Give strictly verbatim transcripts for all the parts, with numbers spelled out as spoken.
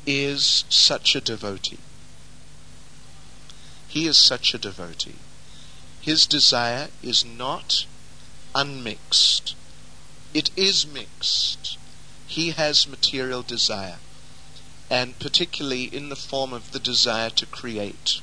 is such a devotee. He is such a devotee. His desire is not unmixed. It is mixed. He has material desire, and particularly in the form of the desire to create.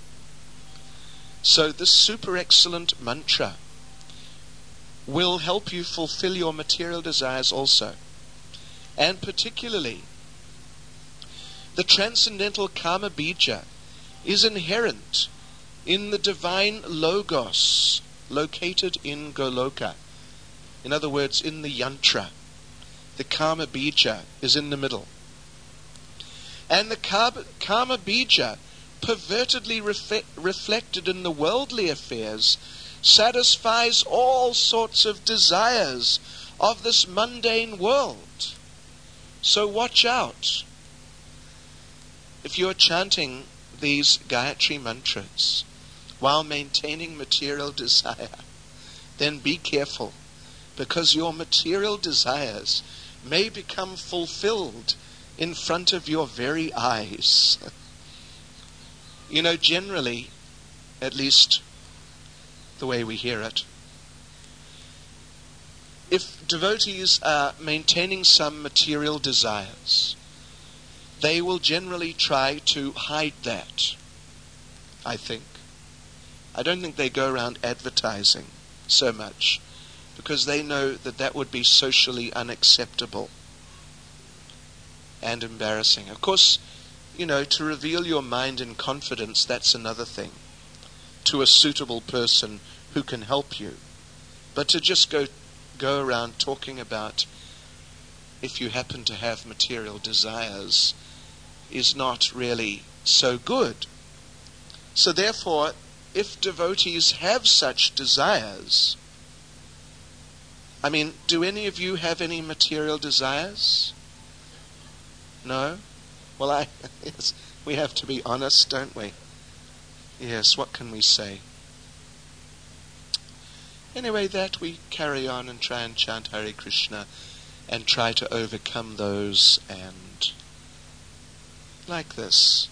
So this super excellent mantra will help you fulfill your material desires also. And particularly, the transcendental Kama Bija is inherent in the divine Logos located in Goloka. In other words, in the Yantra. The Kama Bija is in the middle. And the Kama Bija, pervertedly refle- reflected in the worldly affairs, satisfies all sorts of desires of this mundane world. So watch out. If you're chanting these Gayatri mantras while maintaining material desire, then be careful, because your material desires may become fulfilled in front of your very eyes. You know, generally, at least the way we hear it, if devotees are maintaining some material desires, they will generally try to hide that, I think. I don't think they go around advertising so much, because they know that that would be socially unacceptable and embarrassing. Of course, you know, to reveal your mind in confidence, that's another thing, to a suitable person who can help you. But to just go go around talking about if you happen to have material desires is not really so good. So therefore, if devotees have such desires, I mean, do any of you have any material desires? No? Well, I yes, we have to be honest, don't we? Yes, what can we say? Anyway, that we carry on and try and chant Hare Krishna and try to overcome those, and like this.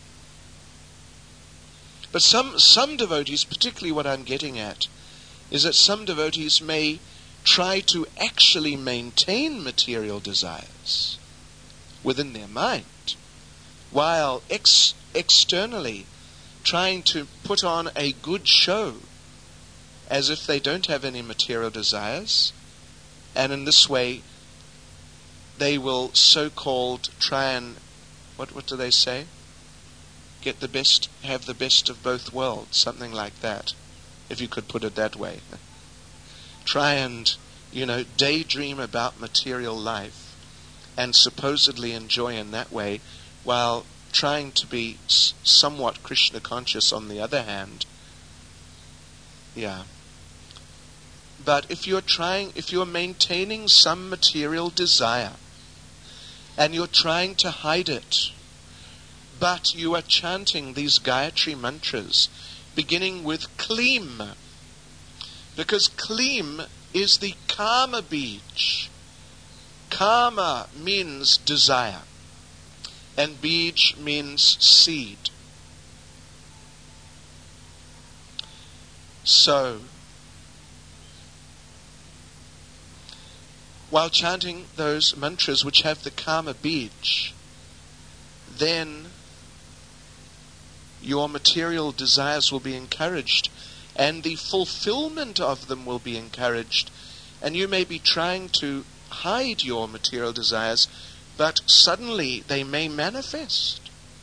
But some some devotees, particularly what I'm getting at, is that some devotees may try to actually maintain material desires within their mind, while ex- externally trying to put on a good show as if they don't have any material desires, and in this way they will so-called try and, what what do they say? Get the best, have the best of both worlds, something like that, if you could put it that way. Try and, you know, daydream about material life and supposedly enjoy in that way, while trying to be s- somewhat Krishna conscious on the other hand. Yeah. But if you're trying, if you're maintaining some material desire, and you're trying to hide it, but you are chanting these Gayatri mantras, beginning with Kleem, because Kleem is the Kama Bij. Kama means desire, and Bij means seed. So, while chanting those mantras which have the Kama Bij, then your material desires will be encouraged, and the fulfillment of them will be encouraged. And you may be trying to hide your material desires, but suddenly they may manifest.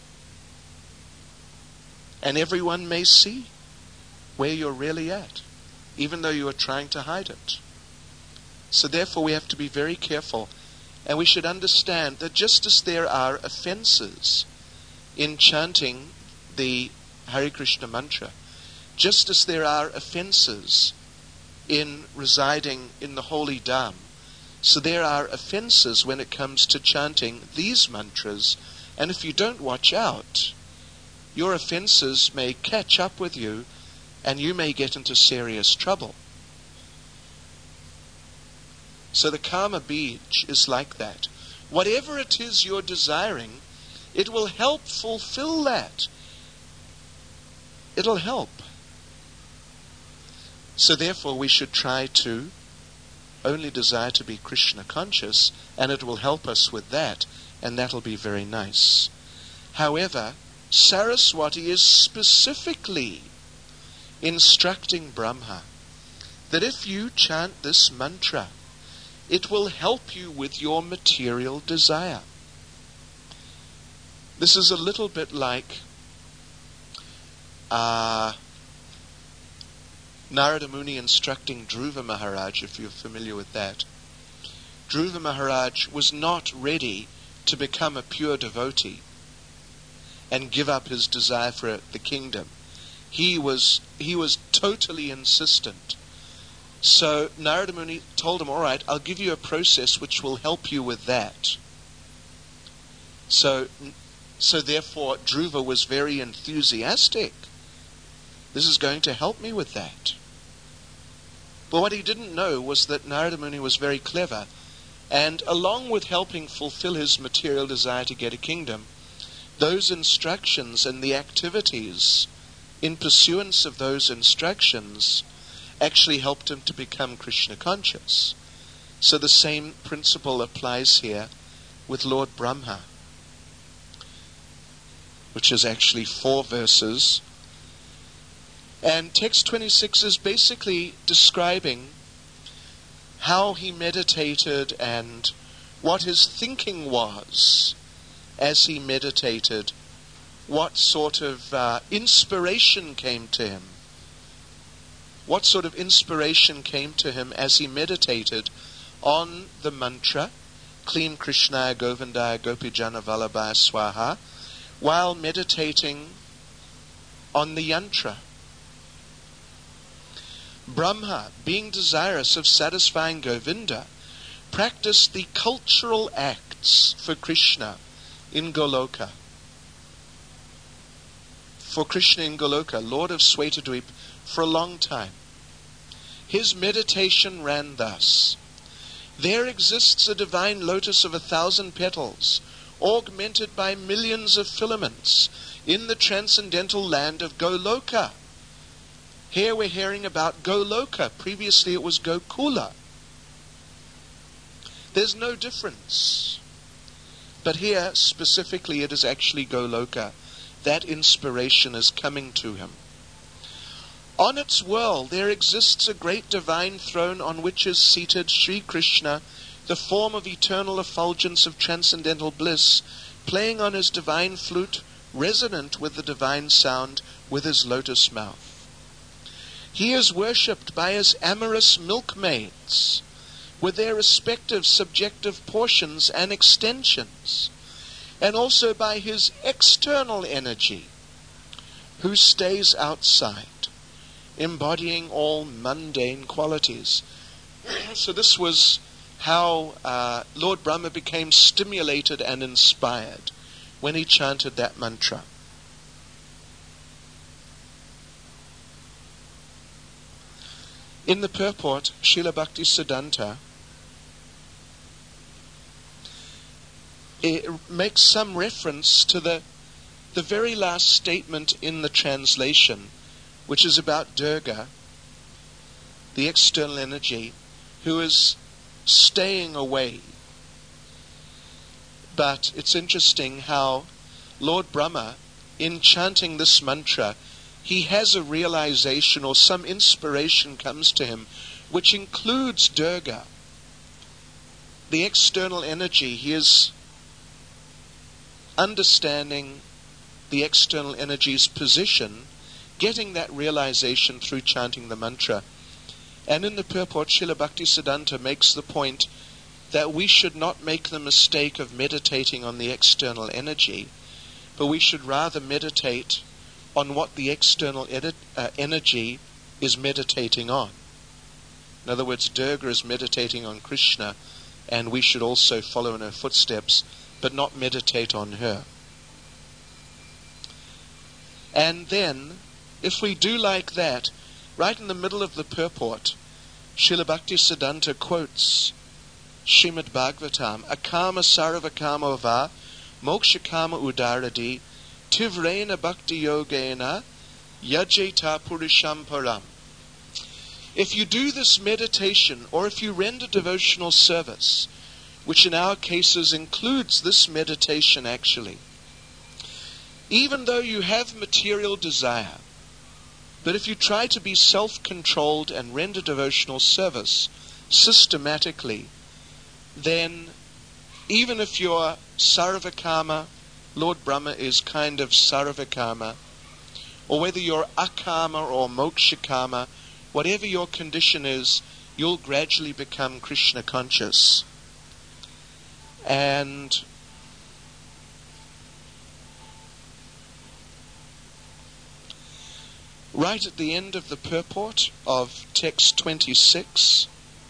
And everyone may see where you're really at, even though you are trying to hide it. So therefore we have to be very careful, and we should understand that just as there are offenses in chanting the Hare Krishna mantra, just as there are offenses in residing in the holy Dham, so there are offenses when it comes to chanting these mantras, and if you don't watch out, your offenses may catch up with you, and you may get into serious trouble. So the Kama Bij is like that. Whatever it is you're desiring, It will help fulfill that. It'll help. So therefore we should try to only desire to be Krishna conscious, and it will help us with that, and that'll be very nice. However, Saraswati is specifically instructing Brahma that if you chant this mantra, it will help you with your material desire. This is a little bit like uh, Narada Muni instructing Dhruva Maharaj, if you're familiar with that. Dhruva Maharaj was not ready to become a pure devotee and give up his desire for the kingdom. He was he was totally insistent. So Narada Muni told him, all right, I'll give you a process which will help you with that. So, so therefore, Dhruva was very enthusiastic. This is going to help me with that. But what he didn't know was that Narada Muni was very clever, and along with helping fulfill his material desire to get a kingdom, those instructions and the activities in pursuance of those instructions actually helped him to become Krishna conscious. So the same principle applies here with Lord Brahma, which is actually four verses. And text twenty-six is basically describing how he meditated and what his thinking was as he meditated, what sort of uh, inspiration came to him. What sort of inspiration came to him as he meditated on the mantra, Klim Krishnaya Govindaya Gopijana Vallabhaya Swaha, while meditating on the yantra. Brahma, being desirous of satisfying Govinda, practiced the cultural acts for Krishna in Goloka. For Krishna in Goloka, Lord of Svetadweep, for a long time. His meditation ran thus: there exists a divine lotus of a thousand petals, augmented by millions of filaments, in the transcendental land of Goloka. Here we're hearing about Goloka. Previously it was Gokula. There's no difference. But here, specifically, it is actually Goloka. That inspiration is coming to him. On its whirl there exists a great divine throne on which is seated Sri Krishna, the form of eternal effulgence of transcendental bliss, playing on his divine flute, resonant with the divine sound, with his lotus mouth. He is worshipped by his amorous milkmaids, with their respective subjective portions and extensions, and also by his external energy, who stays outside, embodying all mundane qualities. So this was how uh, Lord Brahma became stimulated and inspired when he chanted that mantra. In the purport, Srila Bhaktisiddhanta it makes some reference to the the very last statement in the translation, which is about Durga, the external energy, who is staying away. But it's interesting how Lord Brahma, in chanting this mantra, he has a realization or some inspiration comes to him, which includes Durga, the external energy. He is understanding the external energy's position, getting that realization through chanting the mantra. And in the purport, Srila Bhaktisiddhanta makes the point that we should not make the mistake of meditating on the external energy, but we should rather meditate on what the external edi- uh, energy is meditating on. In other words, Durga is meditating on Krishna, and we should also follow in her footsteps, but not meditate on her. And then, if we do like that, right in the middle of the purport, Srila Bhaktisiddhanta quotes Srimad Bhagavatam, Akama Sarvakama Va mokshakama udaradi, tivrena bhakti yogena, yajeta purisham param. If you do this meditation, or if you render devotional service, which in our cases includes this meditation actually, even though you have material desire, but if you try to be self-controlled and render devotional service systematically, then even if you're sarvakama, Lord Brahma is kind of sarvakama, or whether you're akama or mokshakama, whatever your condition is, you'll gradually become Krishna conscious. And right at the end of the purport of text twenty-six,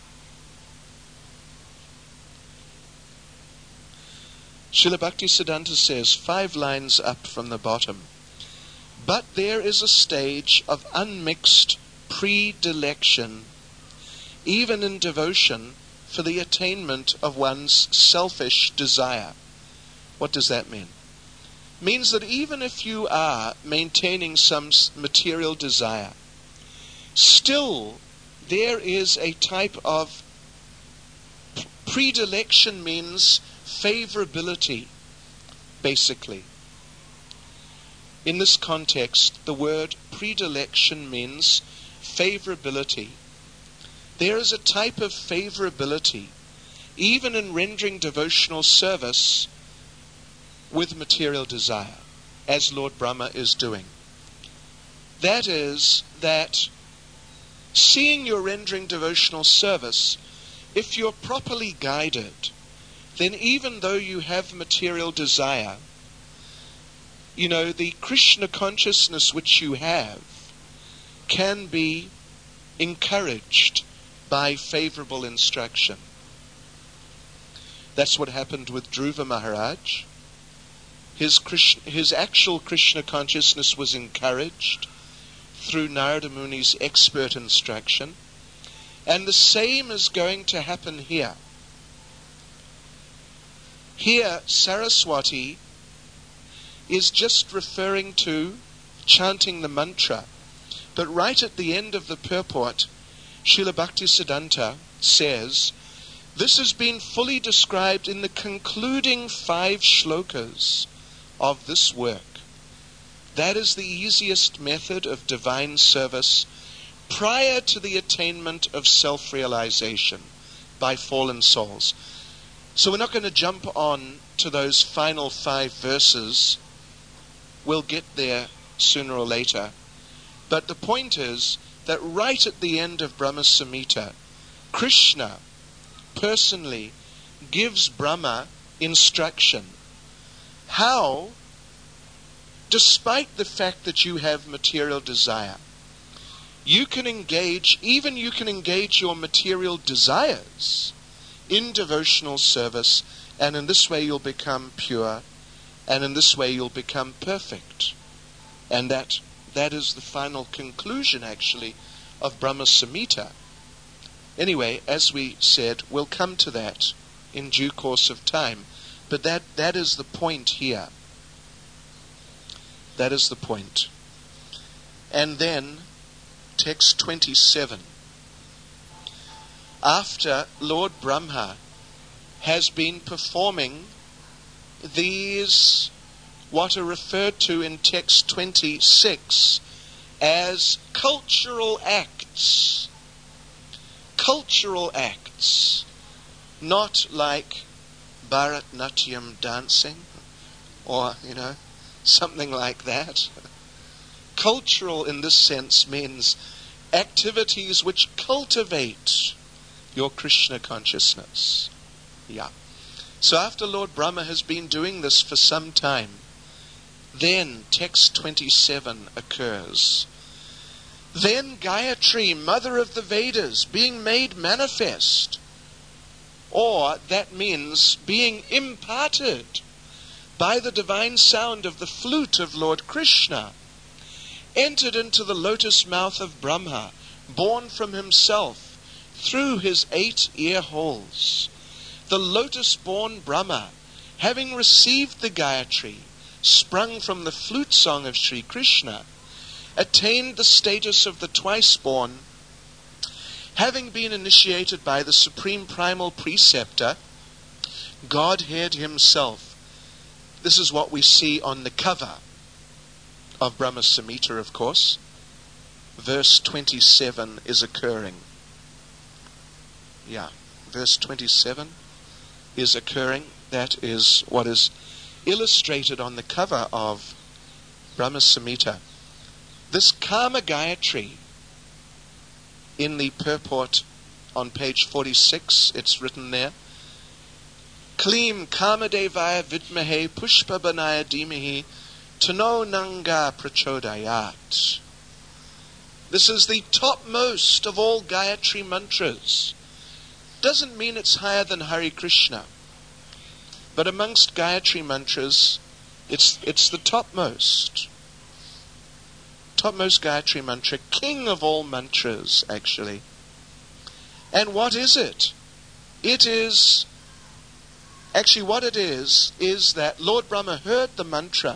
Srila Bhaktisiddhanta says, five lines up from the bottom, but there is a stage of unmixed predilection, even in devotion, for the attainment of one's selfish desire. What does that mean? It means that even if you are maintaining some material desire, still there is a type of predilection, means favorability, basically. In this context, the word predilection means favorability. There is a type of favorability, even in rendering devotional service with material desire, as Lord Brahma is doing. That is, that seeing you're rendering devotional service, if you're properly guided, then even though you have material desire, you know, the Krishna consciousness which you have can be encouraged by favorable instruction. That's what happened with Dhruva Maharaj. His Krishna, his actual Krishna consciousness was encouraged through Narada Muni's expert instruction. And the same is going to happen here. Here, Saraswati is just referring to chanting the mantra. But right at the end of the purport, Srila Bhaktisiddhanta says, this has been fully described in the concluding five shlokas of this work. That is the easiest method of divine service prior to the attainment of self-realization by fallen souls. So we're not going to jump on to those final five verses. We'll get there sooner or later. But the point is that right at the end of Brahma Samhita, Krishna personally gives Brahma instruction how, despite the fact that you have material desire, you can engage, even you can engage your material desires in devotional service, and in this way you'll become pure, and in this way you'll become perfect. And that that is the final conclusion, actually, of Brahma Samhita. Anyway, as we said, we'll come to that in due course of time. But that, that is the point here. That is the point. And then, text twenty-seven. After Lord Brahma has been performing these, what are referred to in text twenty-six as cultural acts. Cultural acts. Not like Bharatnatyam dancing or, you know, something like that. Cultural in this sense means activities which cultivate your Krishna consciousness. Yeah. So after Lord Brahma has been doing this for some time, then text twenty-seven occurs. Then Gayatri, mother of the Vedas, being made manifest, or that means being imparted by the divine sound of the flute of Lord Krishna, entered into the lotus mouth of Brahma, born from himself through his eight ear holes. The lotus-born Brahma having received the Gayatri, sprung from the flute song of Sri Krishna, attained the status of the twice-born, having been initiated by the supreme primal preceptor, Godhead himself. This is what we see on the cover of Brahma Samhita, of course. Verse twenty-seven is occurring. Yeah, verse twenty-seven is occurring. That is what is illustrated on the cover of Brahma Samhita. This Kama Gayatri, in the purport on page forty-six, it's written there, Klim Kamadevaya Vidmahe Pushpa Banaya Dhimahi Tano Nanga Prachodayat. This is the topmost of all Gayatri mantras. Doesn't mean it's higher than Hare Krishna, but amongst Gayatri mantras, it's it's the topmost. Topmost Gayatri mantra, king of all mantras, actually. And what is it? It is, actually what it is, is that Lord Brahma heard the mantra,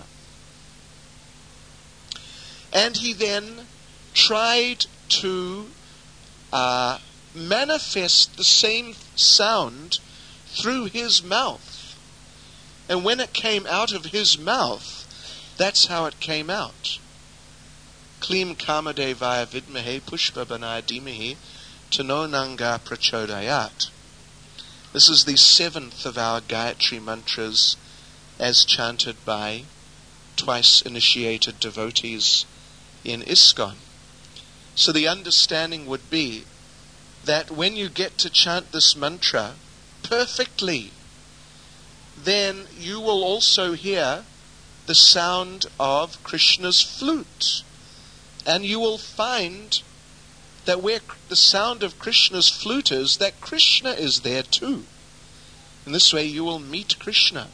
and he then tried to uh, manifest the same sound through his mouth. And when it came out of his mouth, that's how it came out. Klim Kamadevaya Vidmahe Pushpa Banaya Dhimahi Tano Nanga Prachodayat. This is the seventh of our Gayatri mantras as chanted by twice initiated devotees in ISKCON. So the understanding would be that when you get to chant this mantra perfectly, then you will also hear the sound of Krishna's flute. And you will find that where the sound of Krishna's flute is, that Krishna is there too. In this way you will meet Krishna.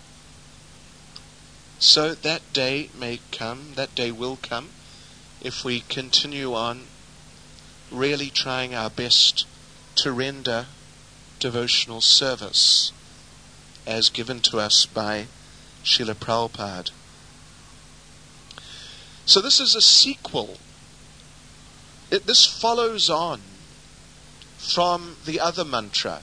So that day may come, that day will come, if we continue on really trying our best to render devotional service as given to us by Srila Prabhupada. So this is a sequel. It, this follows on from the other mantra.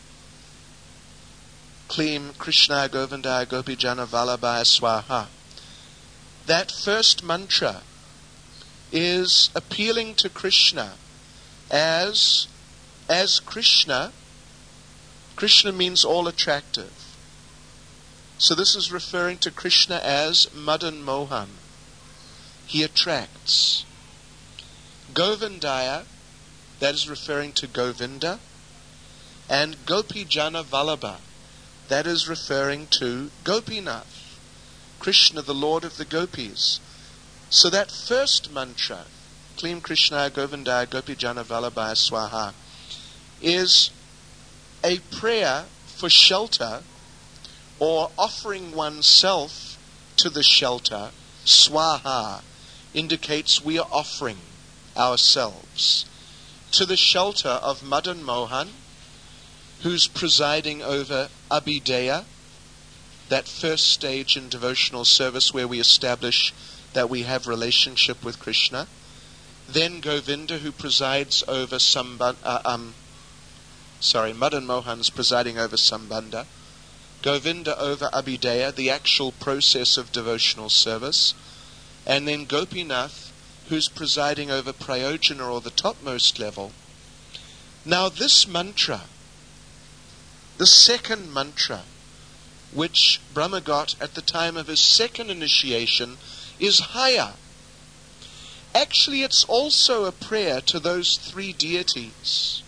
Klim Krishna Govinda Gopijana Vallabhaya Swaha. That first mantra is appealing to Krishna as, as Krishna. Krishna means all attractive. So this is referring to Krishna as Madan Mohan. He attracts. Govindaya, that is referring to Govinda, and Gopijana Vallabha, that is referring to Gopinath, Krishna, the Lord of the Gopis. So that first mantra, Klim Krishna Govindaya Gopijana Vallabhaya Swaha, is a prayer for shelter or offering oneself to the shelter. Swaha indicates we are offering ourselves to the shelter of Madan Mohan, who's presiding over Abhideya, that first stage in devotional service where we establish that we have relationship with Krishna. Then Govinda, who presides over Sambandha, uh, um, sorry, Madan Mohan's presiding over Sambandha. Govinda over Abhideya, the actual process of devotional service. And then Gopinath, who's presiding over Prayojana, or the topmost level. Now this mantra, the second mantra, which Brahma got at the time of his second initiation, is higher. Actually, it's also a prayer to those three deities,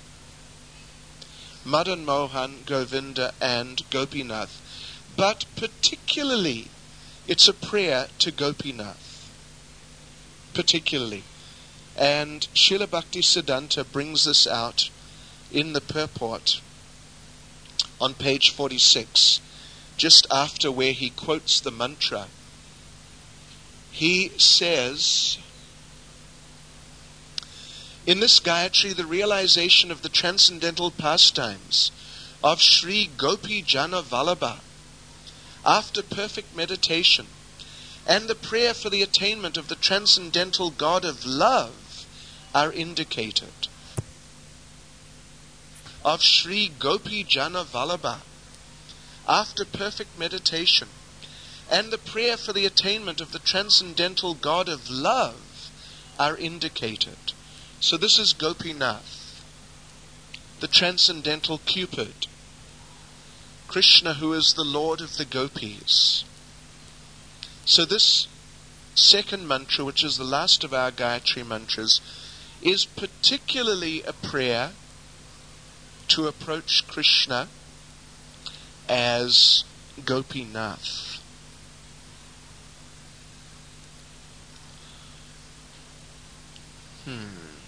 Madan Mohan, Govinda, and Gopinath. But particularly, it's a prayer to Gopinath. Particularly. And Srila Bhaktisiddhanta brings this out in the purport on page forty-six, just after where he quotes the mantra. He says, in this Gayatri, the realization of the transcendental pastimes of Sri Gopi Jana Vallabha after perfect meditation, and the prayer for the attainment of the transcendental God of love are indicated. Of Sri Gopi Jana Vallabha, after perfect meditation, and the prayer for the attainment of the transcendental God of love are indicated. So this is Gopinath, the transcendental Cupid, Krishna, who is the Lord of the Gopis. So this second mantra, which is the last of our Gayatri mantras, is particularly a prayer to approach Krishna as Gopinath. Hmm.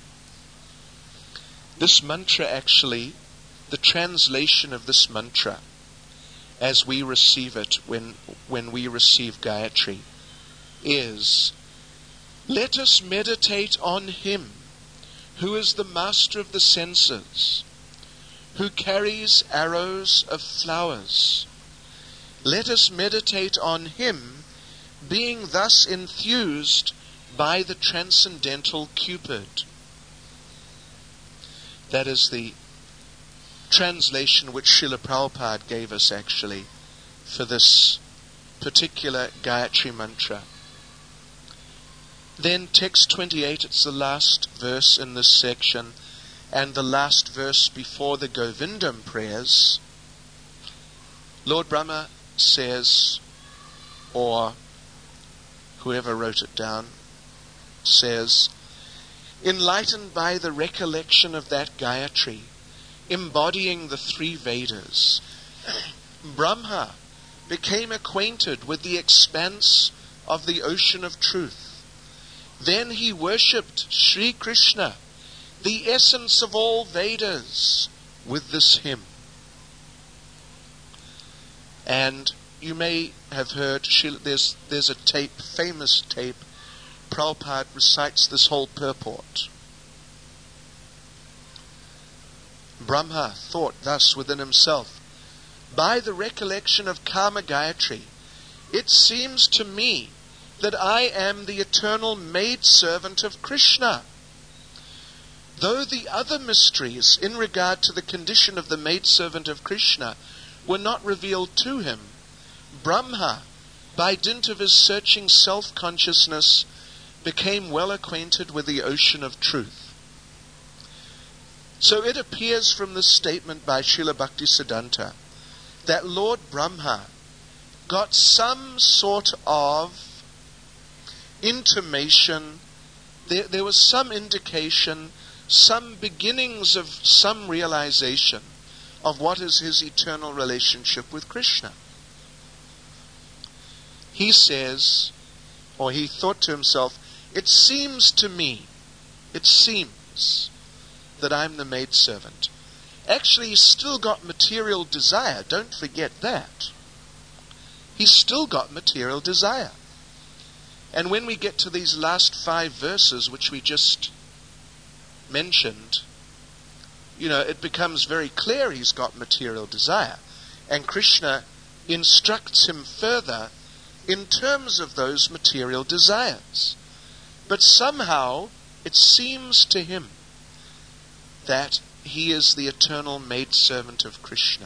This mantra actually, the translation of this mantra as we receive it when when we receive Gayatri is, let us meditate on Him who is the master of the senses, who carries arrows of flowers. Let us meditate on Him, being thus enthused by the transcendental Cupid. That is the translation which Srila Prabhupada gave us actually for this particular Gayatri mantra. Then text twenty-eight, it's the last verse in this section, and the last verse before the Govindam prayers. Lord Brahma says, or whoever wrote it down says, enlightened by the recollection of that Gayatri, embodying the three Vedas, Brahma became acquainted with the expanse of the ocean of truth. Then he worshipped Sri Krishna, the essence of all Vedas, with this hymn. And you may have heard, there's, there's a tape, famous tape, Prabhupada recites this whole purport. Brahma thought thus within himself, by the recollection of Kama Gayatri, it seems to me that I am the eternal maidservant of Krishna. Though the other mysteries in regard to the condition of the maidservant of Krishna were not revealed to him, Brahma, by dint of his searching self-consciousness, became well acquainted with the ocean of truth. So it appears from this statement by Srila Bhaktisiddhanta that Lord Brahma got some sort of intimation, there, there was some indication, some beginnings of some realization of what is his eternal relationship with Krishna. He says, or he thought to himself, it seems to me, it seems that I'm the maidservant. Actually, he's still got material desire. Don't forget that. He's still got material desire. And when we get to these last five verses, which we just mentioned, you know, it becomes very clear he's got material desire. And Krishna instructs him further in terms of those material desires. But somehow it seems to him that he is the eternal maidservant of Krishna.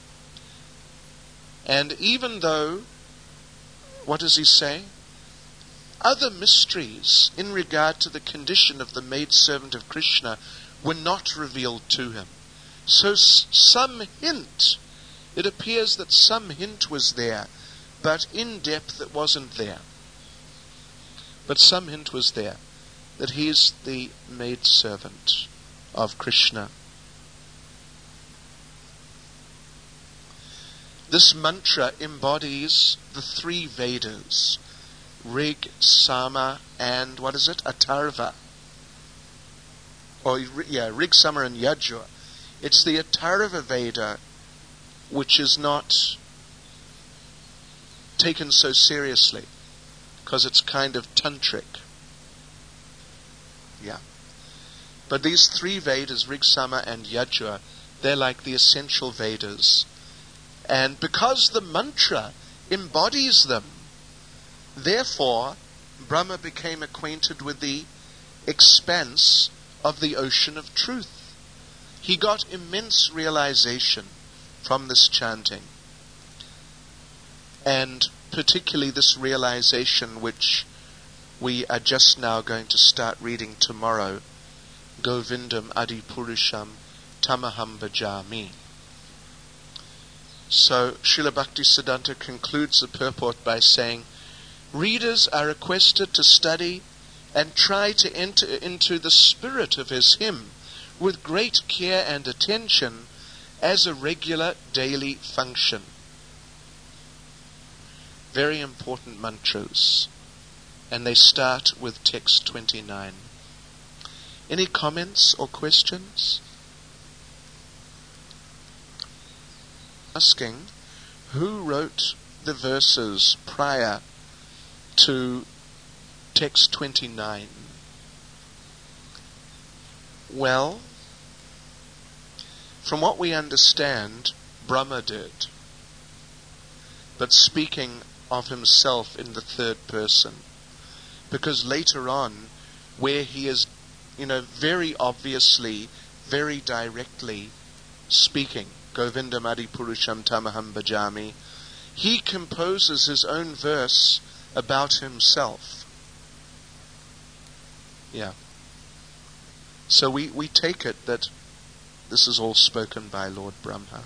And even though, what does he say? Other mysteries in regard to the condition of the maidservant of Krishna were not revealed to him. So s- some hint, it appears that some hint was there, but in depth it wasn't there. But some hint was there that he is the maidservant of Krishna. This mantra embodies the three Vedas, Rig, Sama, and what is it? Atharva. Or yeah, Rig, Sama, and Yajur. It's the Atharva Veda which is not taken so seriously, because it's kind of tantric. Yeah. But these three Vedas, Rig, Sama, and Yajur, they're like the essential Vedas. And because the mantra embodies them. Therefore, Brahma became acquainted with the expanse of the ocean of truth. He got immense realization from this chanting. And particularly this realization which we are just now going to start reading tomorrow, Govindam Adipurusham Tamaham Bhajami. So Srila Bhaktisiddhanta concludes the purport by saying, readers are requested to study and try to enter into the spirit of his hymn with great care and attention as a regular daily function. Very important mantras, and they start with text twenty-nine. Any comments or questions? Asking, who wrote the verses prior to text twenty-nine? Well, from what we understand, Brahma did, but speaking of himself in the third person, because later on, where he is, you know, very obviously, very directly speaking, Govindam Adipurusham Tamaham Bhajami, he composes his own verse about himself. Yeah. So we, we take it that this is all spoken by Lord Brahma.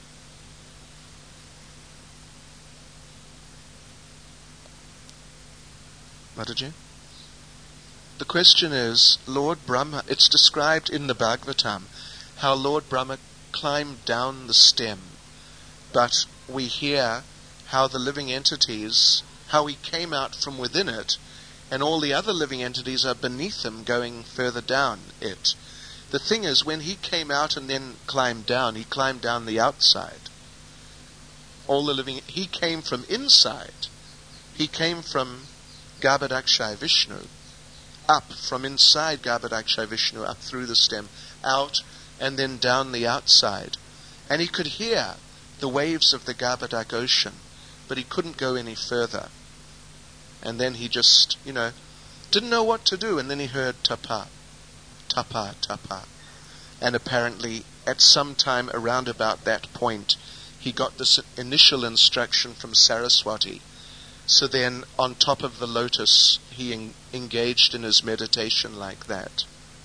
Mataji? The question is, Lord Brahma, it's described in the Bhagavatam, how Lord Brahma climbed down the stem, but we hear how the living entities, how he came out from within it, and all the other living entities are beneath him going further down it. The thing is, when he came out and then climbed down, he climbed down the outside. All the living, he came from inside. He came from Garbhodakshaya Vishnu, up from inside Garbhodakshaya Vishnu, up through the stem, out, and then down the outside. And he could hear the waves of the Garbhodak ocean, but he couldn't go any further. And then he just, you know, didn't know what to do, and then he heard tapa, tapa, tapa. And apparently, at some time around about that point, he got this initial instruction from Saraswati. So then, on top of the lotus, he en- engaged in his meditation like that.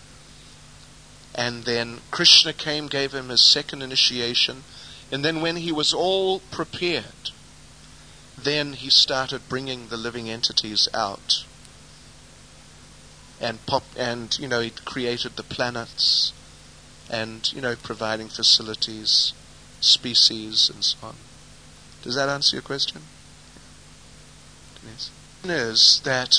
And then Krishna came, gave him his second initiation, and then when he was all prepared, then he started bringing the living entities out. And pop, and you know, he created the planets, and you know, providing facilities, species, and so on. Does that answer your question? Yes. Is that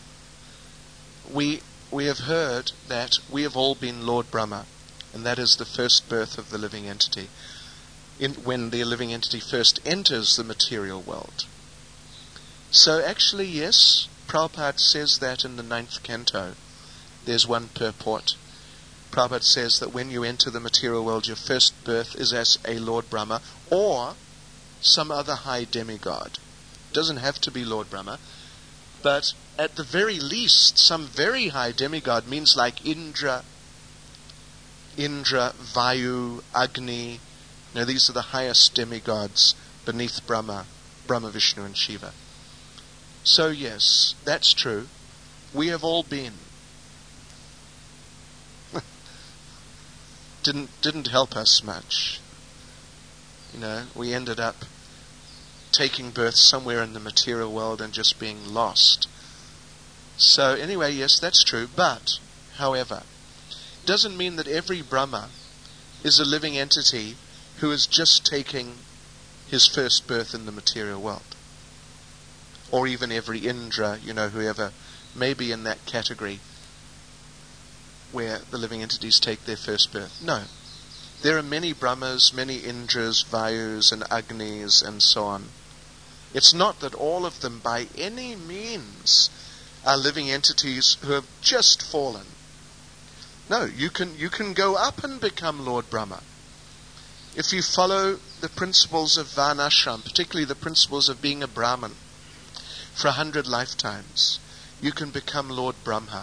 we we have heard that we have all been Lord Brahma, and that is the first birth of the living entity. In, when the living entity first enters the material world. So actually, yes, Prabhupada says that in the ninth canto. There's one purport. Prabhupada says that when you enter the material world, your first birth is as a Lord Brahma or some other high demigod. It doesn't have to be Lord Brahma, but at the very least, some very high demigod means like Indra, Indra, Vayu, Agni. Now these are the highest demigods beneath Brahma, Brahma, Vishnu, and Shiva. So yes, that's true. We have all been. didn't didn't help us much. You know, we ended up taking birth somewhere in the material world and just being lost. So anyway, yes, that's true. But, however, doesn't mean that every Brahma is a living entity who is just taking his first birth in the material world. Or even every Indra, you know, whoever may be in that category where the living entities take their first birth. No. There are many Brahmas, many Indras, Vayus, and Agnis, and so on. It's not that all of them by any means are living entities who have just fallen. No, you can you can go up and become Lord Brahma. if you follow the principles of Varnashram, particularly the principles of being a Brahmin, for a hundred lifetimes, you can become Lord Brahma.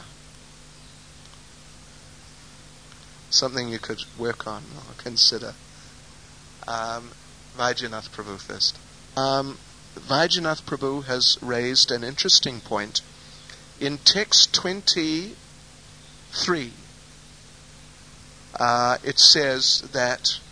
Something you could work on or consider. Um, Vaidyanatha Prabhu first. Um, Vaidyanatha Prabhu has raised an interesting point. In text twenty-three, uh, it says that